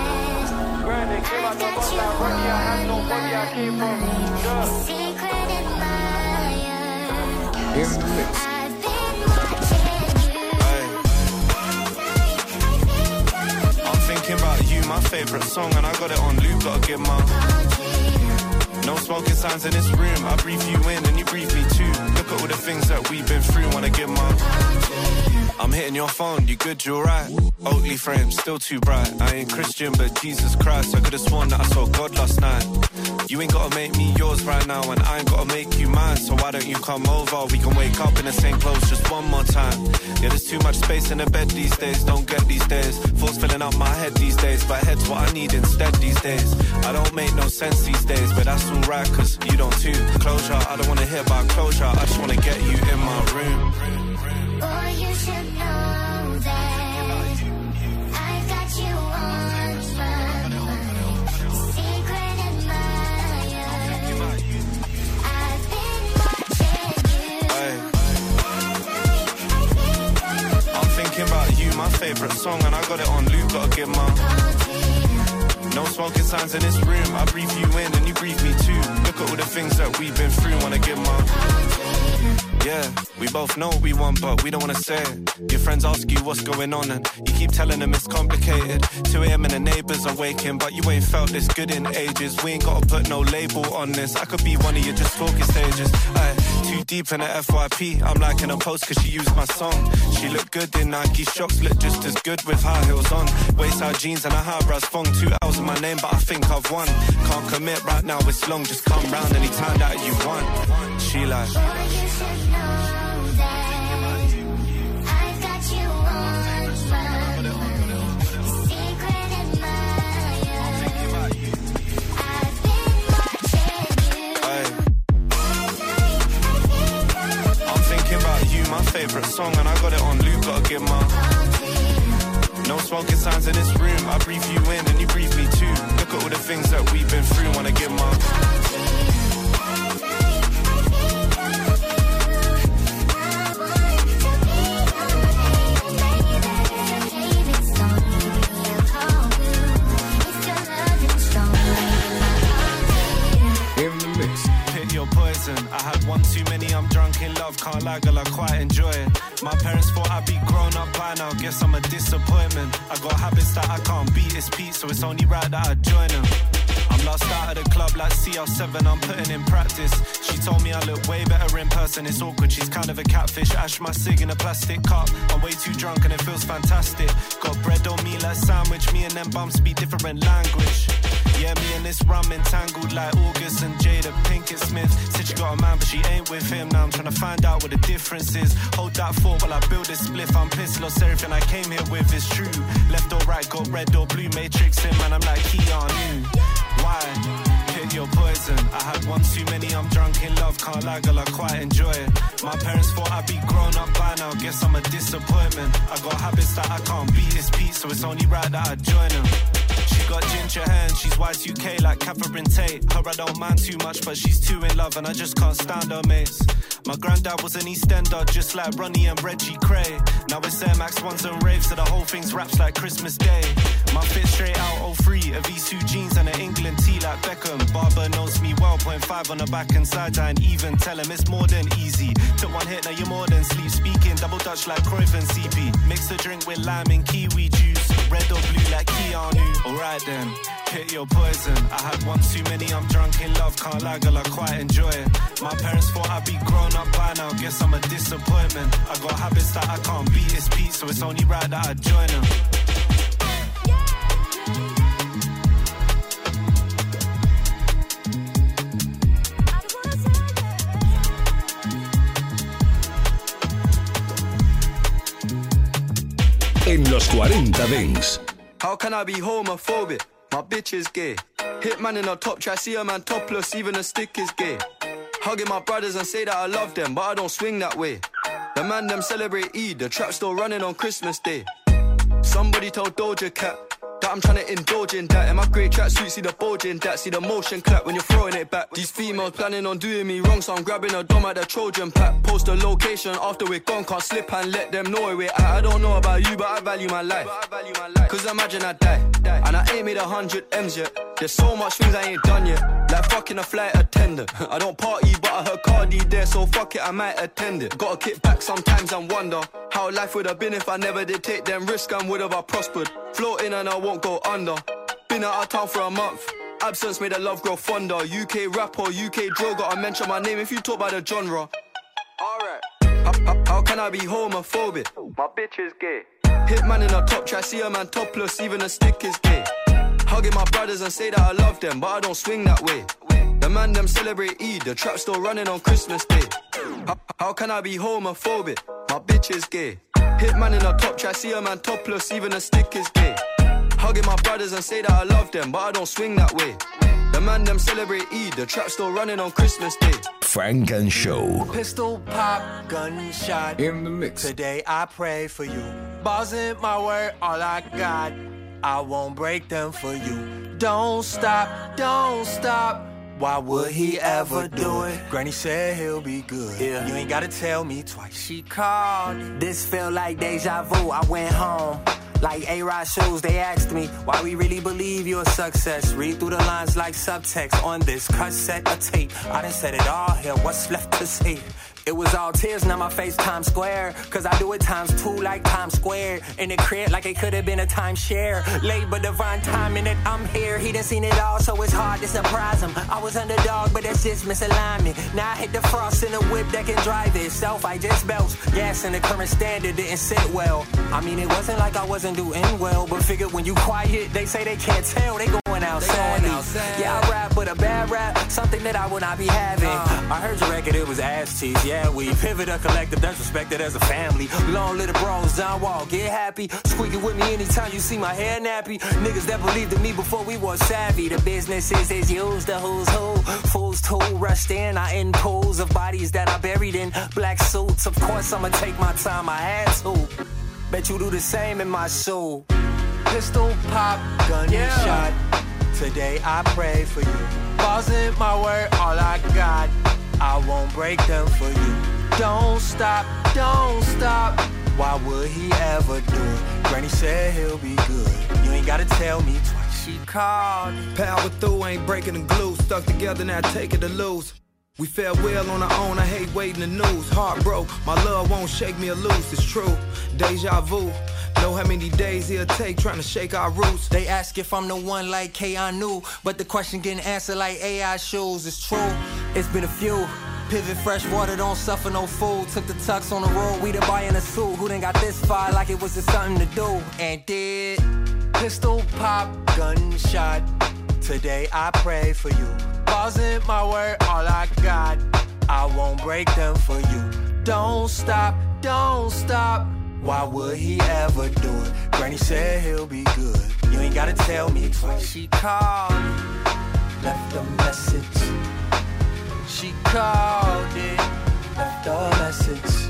that. Grinding, came out the mud like Roddy. I had no body, I came from dirt. Secret admirer. In the mix. I've been watching you. I'm thinking about you, my favourite song, and I got it on loop, gotta get my... No smoking signs in this room, I breathe you in and you breathe me too. Look at all the things that we've been through, wanna get my... I'm hitting your phone, you good, you alright? Oakley frame, still too bright. I ain't Christian, but Jesus Christ, I could've sworn that I saw God last night. You ain't gotta make me yours right now, and I ain't gotta make you mine. So why don't you come over? We can wake up in the same clothes just one more time. Yeah, there's too much space in the bed these days, don't get these days. Thoughts filling up my head these days, but head's what I need instead these days. I don't make no sense these days, but that's alright, cause you don't too. Closure, I don't wanna hear about closure, I just wanna get you in my room. Boy, you should know that I've got you on my secret admirer. I've been watching you. I'm thinking about you, my favourite song, and I got it on loop, gotta get my... No smoking signs in this room, I breathe you in and you breathe me too. Look at all the things that we've been through, wanna get my... Yeah, we both know what we want, but we don't wanna say it. Your friends ask you what's going on, and you keep telling them it's complicated. 2 a.m. and the neighbors are waking, but you ain't felt this good in ages. We ain't gotta put no label on this. I could be one of your just talking stages. Too deep in the FYP, I'm liking a post cause she used my song. She looked good in Nike shocks, look just as good with high heels on. Waist high jeans and a high-brows thong. 2 hours in my name, but I think I've won. Can't commit right now, it's long, just come round anytime that you want. She like, my favourite song and I got it on loop, gotta give my no smoking signs in this room. I breathe you in and you breathe me too. Look at all the things that we've been through, wanna give my I had one too many, I'm drunk in love, can't lie, girl, I quite enjoy it. My parents thought I'd be grown up by now, guess I'm a disappointment. I got habits that I can't beat, it's Pete, so it's only right that I join them. I'm lost out of the club like CL7, I'm putting in practice. She told me I look way better in person, it's awkward, she's kind of a catfish. Ash my cig in a plastic cup, I'm way too drunk and it feels fantastic. Got bread on me like sandwich, me and them bums speak different language. Yeah, me and this rum entangled like August and Jada Pinkett Smith. Said she got a man but she ain't with him. Now I'm trying to find out what the difference is. Hold that thought while I build this spliff. I'm pissed, lost everything I came here with is true. Left or right, got red or blue. Matrix in, man, I'm like Keanu. Why? Hit your poison. I had one too many, I'm drunk in love. Can't lie, girl, I quite enjoy it. My parents thought I'd be grown up by now, guess I'm a disappointment. I got habits that I can't beat, it's Pete, so it's only right that I join them. She got ginger hair and she's Y2K like Catherine Tate. Her I don't mind too much, but she's too in love and I just can't stand her mates. My granddad was an EastEnder, just like Ronnie and Reggie Cray. Now it's Air Max 1s and raves, so the whole thing's raps like Christmas Day. My fit straight out 03, a V-suit jeans and an England tee like Beckham. Barber knows me well, 0.5 on the back and sides, I ain't even tell him it's more than easy. Took one hit, now you're more than sleep. Speaking double Dutch like Cruyff and CP. Mix the drink with lime and kiwi juice. Red or blue like Keanu. Alright then, hit your poison. I had one too many, I'm drunk in love. Can't lie, girl, I quite enjoy it. My parents thought I'd be grown up by now, guess I'm a disappointment. I got habits that I can't beat, it's Pete, so it's only right that I join them. En los 40 Dance. How can I be homophobic? My bitch is gay. Hitman in a top try, see a man topless, even a stick is gay. Hugging my brothers and say that I love them, but I don't swing that way. The man them celebrate Eid, the trap still running on Christmas Day. Somebody told Doja Cat that I'm trying to indulge in that. In my great tracksuit, see the bulge in that. See the motion clap when you're throwing it back. These females planning on doing me wrong, so I'm grabbing a dom at the Trojan pack. Post the location after we're gone, can't slip and let them know where we're at. I don't know about you, but I value my life. Cause imagine I die, and I ain't made 100 M's yet. There's so much things I ain't done yet, like fucking a flight attendant. I don't party, but I heard Cardi there, so fuck it, I might attend it. Gotta kick back sometimes and wonder how life would have been if I never did take them risks and would have I prospered. Floating and I won't go under. Been out of town for a month. Absence made the love grow fonder. UK rapper, UK drill, gotta mention my name if you talk about the genre. Alright. How can I be homophobic? My bitch is gay. Hitman in a top try, see a man topless, even a stick is gay. Hugging my brothers and say that I love them, but I don't swing that way. The man them celebrate Eid, the trap still running on Christmas Day. How can I be homophobic? My bitch is gay. Hitman in a top try, see a man topless, even a stick is gay. Hugging my brothers and say that I love them, but I don't swing that way. The man them celebrate Eid, the trap still running on Christmas Day. Frank and Show. Pistol pop, gunshot. In the mix. Today I pray for you. Balls in my word, all I got. I won't break them for you. Don't stop, don't stop. Why would he ever do it? Granny said he'll be good. Yeah. You ain't gotta tell me twice. She called. This feel like deja vu. I went home. Like A-Rod shoes, they asked me why we really believe you're a success. Read through the lines like subtext on this cassette or tape. I done said it all here, what's left to say? It was all tears, now my face Times Square. Cause I do it times 2 like Times Square. In the crib like it could have been a timeshare. Late but divine timing it, I'm here. He done seen it all, so it's hard to surprise him. I was underdog, but that's just misalignment. Now I hit the frost in a whip that can drive itself. I just belts, gas in the current standard didn't sit well. I mean, it wasn't like I wasn't doing well, but figured when you quiet, they say they can't tell. They going out sadly. Yeah, I rap, but a bad rap, something that I will not be having. I heard your record, it was ass cheese. Yeah, we pivot a collective that's respected as a family. Long little bros, John Wall, get happy. Squeaking with me anytime you see my hair nappy. Niggas that believed in me before we was savvy. The businesses is used, the who's who. Fools too, rushed in, I in pools of bodies that I buried in black suits. Of course I'ma take my time, I had to. Bet you do the same in my soul. Pistol pop, gun shot. Today I pray for you. Balls in my word, all I got. I won't break them for you. Don't stop, don't stop. Why would he ever do it? Granny said he'll be good. You ain't gotta tell me twice. She called. Power through, ain't breaking the glue. Stuck together, now take it or lose. We fell well on our own, I hate waiting the news. Heart broke, my love won't shake me or loose. It's true, deja vu. Know how many days it'll take trying to shake our roots. They ask if I'm the one like Keanu, but the question getting answered like AI shoes. It's true, it's been a few. Pivot fresh water, don't suffer no food. Took the tux on the road, we the buy in a suit. Who done got this far like it was just something to do? And did. Pistol pop, gunshot. Today I pray for you. Balls in my word, all I got. I won't break them for you. Don't stop, don't stop. Why would he ever do it? Granny said he'll be good. You ain't gotta tell me twice. She called, left a message. She called it, left a message.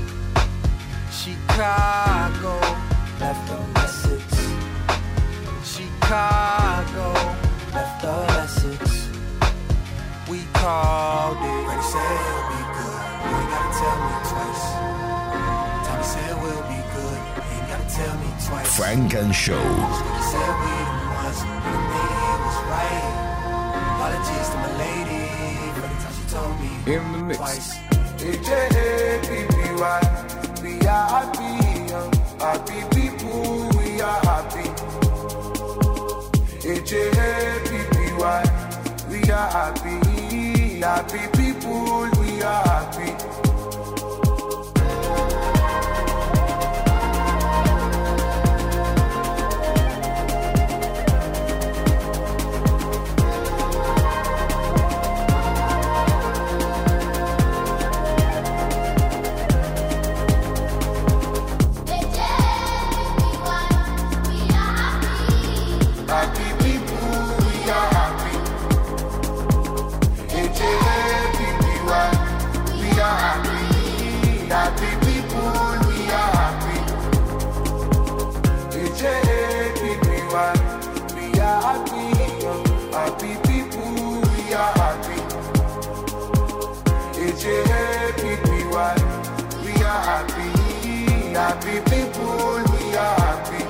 Chicago, left a message. Chicago, left a message. We called it. Granny said he'll be good. You ain't gotta tell me twice. Tommy said we'll be good. You ain't gotta tell me twice. Frank and Show. He said we the ones, but the man was right. Apologies to my lady for the time she told me in the mix. Twice. H-A-P-P-Y, we are happy, happy people, we are happy. H-A-P-P-Y, we are happy, happy people, we are happy. Happy people, we are happy. H-A-P-P-Y, we are happy. Happy people, we are happy. H-A-P-P-Y, we are happy. Happy people, we are happy. H-A-P-P-Y, we are happy. Happy people, we are happy.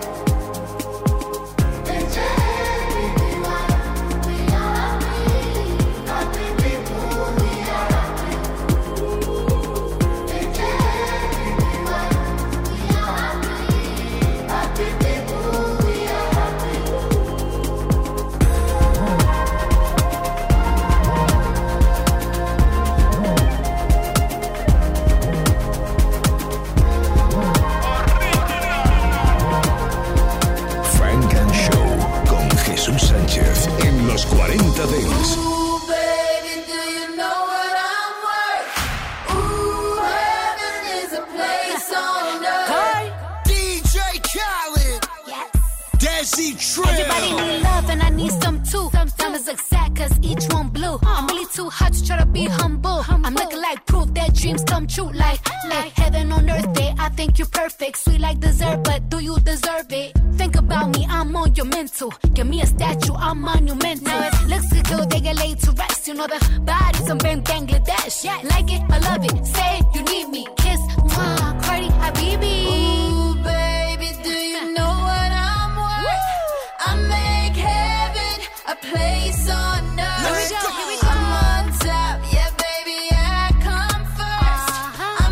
Sánchez en los 40 Dents. Ooh, baby, do you know what I'm worth? Ooh, heaven is a place on earth. Hey, DJ Khaled. Yes. Desi Trill. Everybody need love and I need some too. Diamonds look sad cause each one blue. I'm really too hot to try to be humble. I'm looking like proof that dreams come true. Like heaven on earth day. I think you're perfect. Sweet like dessert, but do you deserve it? Think about me, I'm on your mental. Give me a statue, I'm monumental. Now it looks good, they get laid to rest. You know the bodies I'm in Bangladesh. Yeah, like it, I love it. Say you need me. Kiss, mwah, Cardi, Habibi. Ooh, baby, do you know what I'm worth? I make heaven a place on earth. Let's go. I'm on top, yeah, baby, I come first.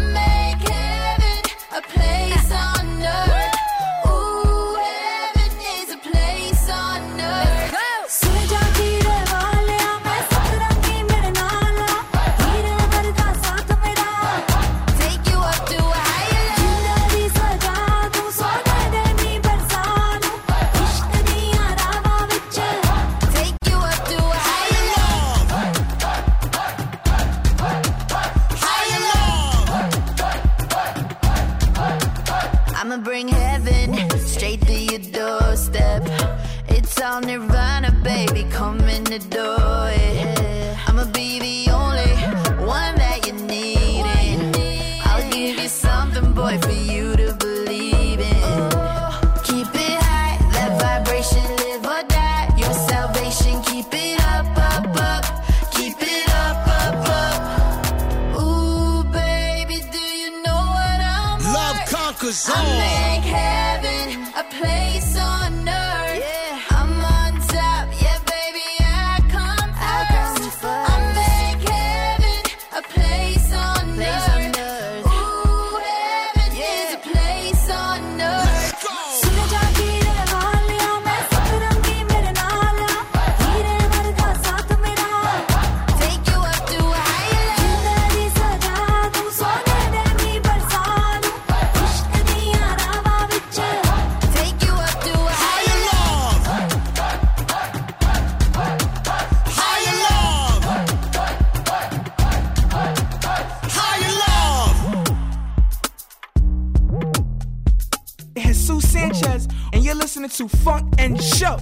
Nirvana, baby, come in the door. Yeah. I'ma be the only one that you need. I'll give you something, boy, for you to believe in. Keep it high, that vibration, live or die. Your salvation, keep it up, up, up. Keep it up, up, up. Ooh, baby, do you know what I'm Love like? conquers I all. make heaven a place on earth. Yeah. I'm on top, yeah, baby, I come first. I make heaven a place on earth. Ooh, heaven is a place on earth. Take you up to a take you up to a Higher love. Higher love. Higher love. Jesus Sanchez, and you're listening to Funk and Show.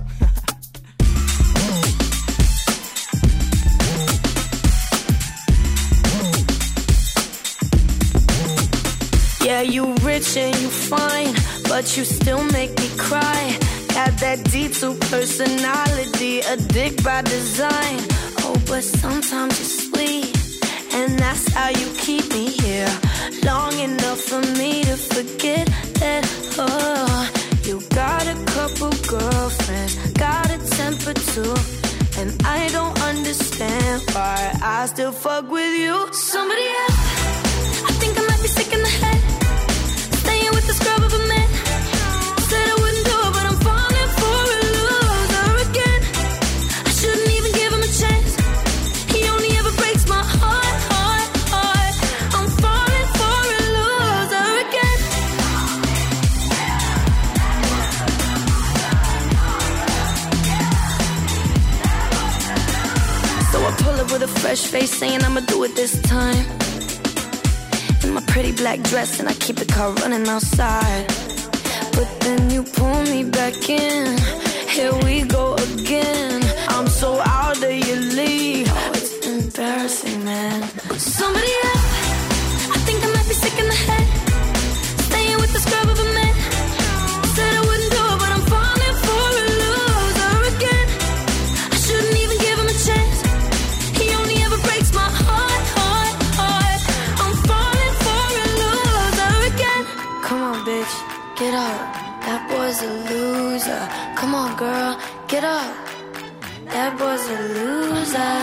Yeah, you rich and you fine, but you still make me cry. Got that D2 personality, a dick by design. Oh, but sometimes you're sweet, and that's how you keep me here. Long enough for me to forget that, oh, you got a couple girlfriends, got a temper too. And I don't understand why I still fuck with you. Somebody else, I think I might be sick in the head. Staying with the scrub of a man. Said I wouldn't do it, but I'm falling for a loser again. I shouldn't even give him a chance. He only ever breaks my heart, heart, heart. I'm falling for a loser again. So I pull up with a fresh face, saying I'ma do it this time. In my pretty black dress, and I keep the car running outside. But then you pull me back in. Here we go again. I'm so out that you leave. Oh, it's embarrassing, man. Somebody else, I think I might be sick in the head. Staying with the scrub of a man. Said I wouldn't do it, but I'm falling for a loser again. I shouldn't even give him a chance. He only ever breaks my heart, heart, heart. I'm falling for a loser again. Come on, bitch, get up. That boy's a loser. Come on, girl, get up. That boy's a loser.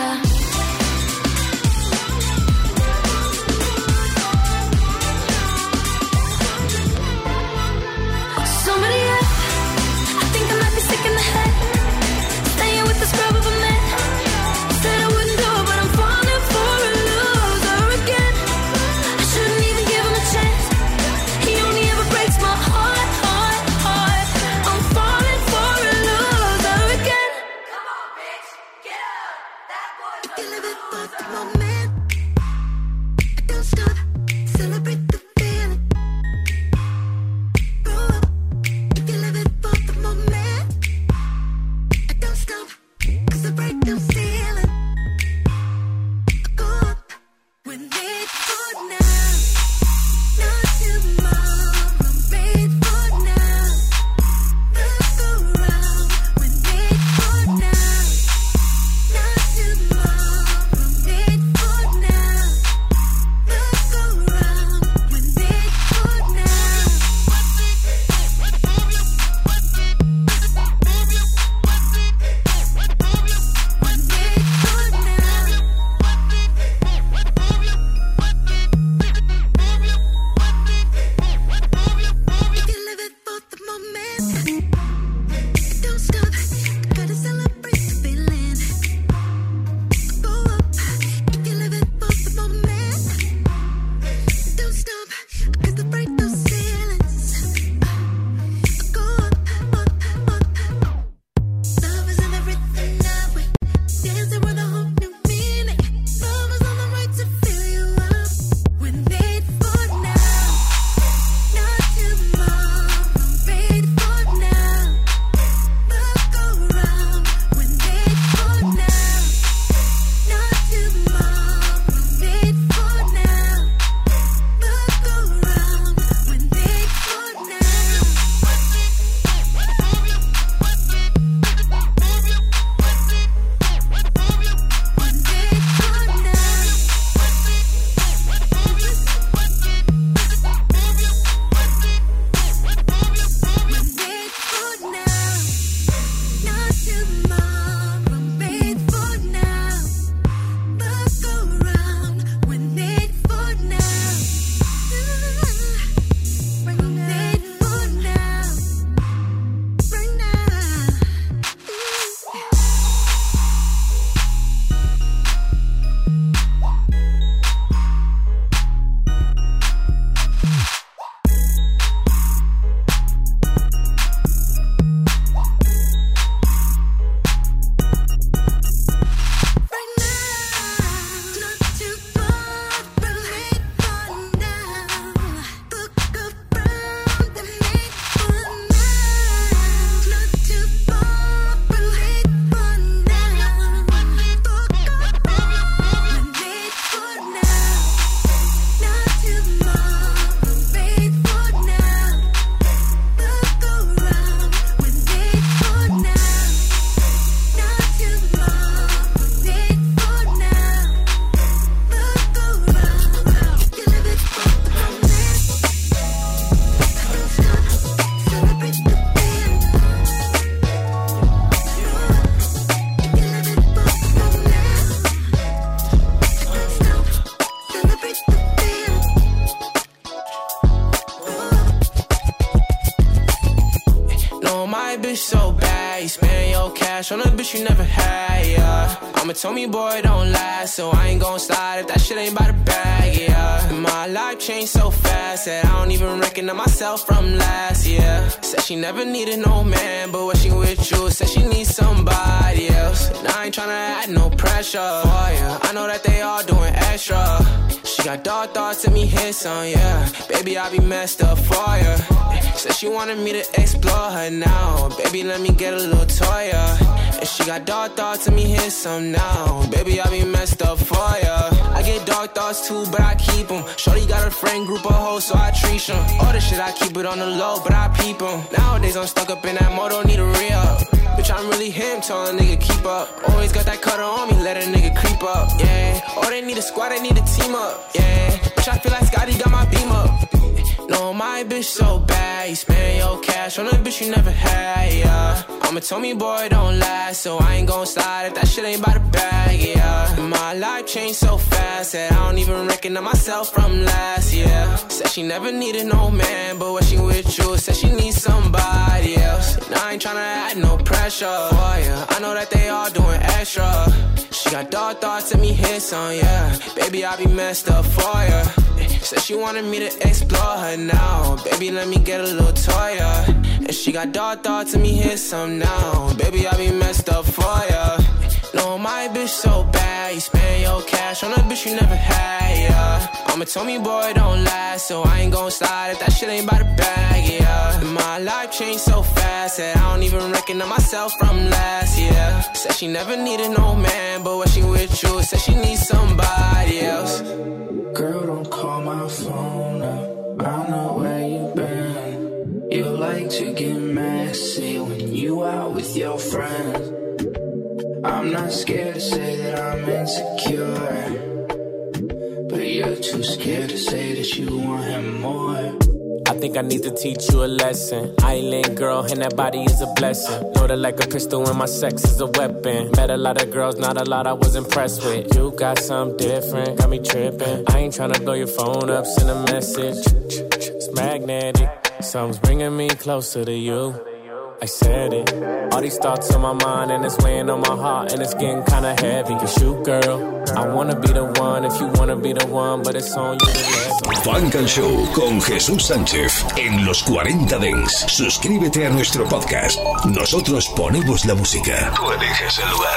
Somebody else, I think I might be sick in the head. Staying with the scrub of a man. Said I wouldn't do it, but I'm falling for a loser again. I shouldn't even give him a chance. He only ever breaks my heart, heart, heart. I'm falling for a loser again. Come on, bitch, get up. That boy. If you live it for the moment, don't stop. Celebrate the feeling. Grow up. If you live it for the moment, don't stop. 'Cause I break the ceiling. Go up. We're made for now, not tomorrow. Made for now. Look around. We're made for now, not tomorrow. Made on a bitch you never had, yeah. I'm a Tommy boy, don't last, so I ain't gon' slide if that shit ain't by the bag, yeah. My life changed so fast that I don't even recognize myself from last year. Said she never needed no man, but when she with you, said she needs somebody else. And I ain't tryna add no pressure for ya. I know that they all doing extra. She got dark thoughts and me hit some, yeah. Baby, I be messed up for ya. Said she wanted me to explore her now. Baby, let me get a little toy, yeah. And she got dark thoughts and me hit some now. Baby, I be messed up for ya. I get dark thoughts too, but I keep them. Shorty got a friend group of hoes, so I treat them. All the shit, I keep it on the low, but I peep them. Nowadays, I'm stuck up in that mode, don't need a re-up. Bitch, I'm really him, tell a nigga keep up. Always got that cutter on me, let a nigga creep up, yeah. Oh, they need a squad, they need a team up, yeah. Bitch, I feel like Scotty got my beam up. No, my bitch so bad, you spend your cash on a bitch you never had, yeah. I'm a Tommy boy, don't last, so I ain't gon' slide if that shit ain't by the bag, yeah. My life changed so fast that I don't even recognize myself from last year. Said she never needed no man, but when she with you, said she needs somebody else. And I ain't tryna add no pressure for ya. I know that they all doing extra. She got dark thoughts and me hit some, yeah. Baby, I be messed up for ya. Said she wanted me to explore her now. Baby, let me get a little toy, yeah. And she got dark thoughts and me hit some now. Baby, I be messed up for ya. No, my bitch so bad, you spend your cash on a bitch you never had, yeah. I'm a Tommy boy, don't last, so I ain't gon' slide if that shit ain't by the bag, yeah. My life changed so fast that I don't even recognize myself from last year. Said she never needed no man, but when she with you, said she needs somebody else. Girl, don't call my phone up, I know where you been. You like to get messy when you out with your friends. I'm not scared to say that I'm insecure, but you're too scared to say that you want him more. I think I need to teach you a lesson. Island girl, and that body is a blessing. Loaded like a pistol and my sex is a weapon. Met a lot of girls, not a lot I was impressed with. You got something different, got me tripping. I ain't tryna blow your phone up, send a message. It's magnetic, something's bringing me closer to you. I said it. All these thoughts on my mind and it's weighing on my heart and it's getting kinda heavy. Cause you, girl, I wanna be the one if you wanna be the one, but it's on you to let. Funk and Show con Jesús Sánchez en los 40 Dents. Suscríbete a nuestro podcast. Nosotros ponemos la música. Tú eliges el lugar.